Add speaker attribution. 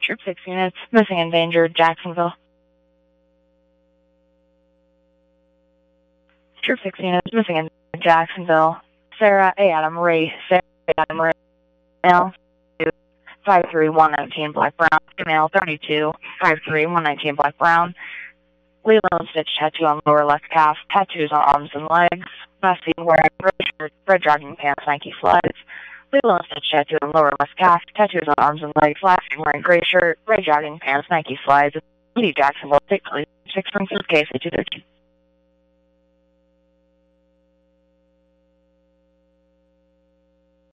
Speaker 1: Troop 6 units, missing endangered, Jacksonville. Troop 6 units, missing endangered, Jacksonville. Sarah A. Adam Ray, Sarah A. Adam Ray, male, 53119 black brown, female 32, 53119 black brown. Leland stitch tattoo on lower left calf, tattoos on arms and legs. Bessie wearing red shirt, red jogging pants, Nike slides. Leland stitch tattoo on lower left calf, tattoos on arms and legs. Lassie wearing gray shirt, red jogging pants, Nike slides. Lee Jacksonville, 6 Springfield, KC 213.